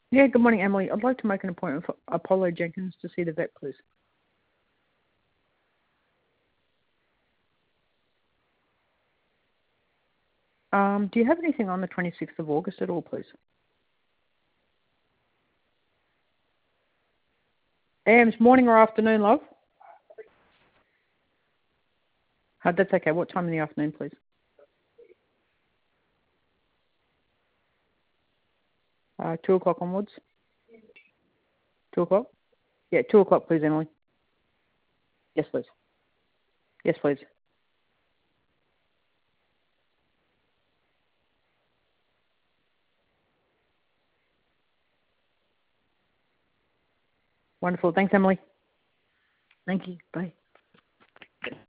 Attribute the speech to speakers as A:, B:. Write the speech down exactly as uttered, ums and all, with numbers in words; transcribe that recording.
A: Yeah, good morning, Emily. I'd like to make an appointment for Apollo Jenkins to see the vet, please. Um, do you have anything on the twenty-sixth of August at all, please? Am's morning or afternoon, love? Oh, that's okay. What time in the afternoon, please? Uh, two o'clock onwards. Two o'clock? Yeah, two o'clock, please, Emily. Yes, please. Yes, please. Wonderful. Thanks, Emily. Thank you. Bye.